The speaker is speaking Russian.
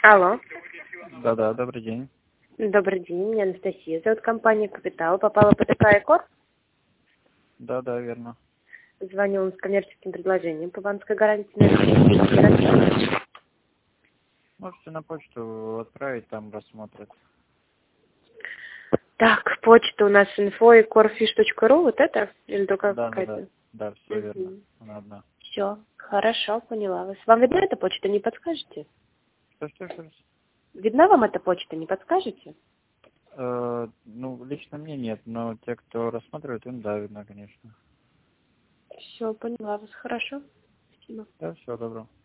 Алло. Да-да, добрый день. Добрый день, меня Анастасия зовут, компания «Капитал». Попала по ТК Экор. Да-да, верно. Звоню вам с коммерческим предложением по банковской гарантии на Можете на почту отправить, там рассмотрят. Так, почта у нас info@ecorfish.ru, вот это? Или только Да-да-да, какая-то? да, все верно. Она одна. Все, хорошо, поняла вас. Вам видна эта почта, не подскажете? Что? Видна вам эта почта, не подскажете? Ну, лично мне нет, но те, кто рассматривает, им да, видно, конечно. Все, поняла вас, хорошо. Спасибо. Да, всего доброго.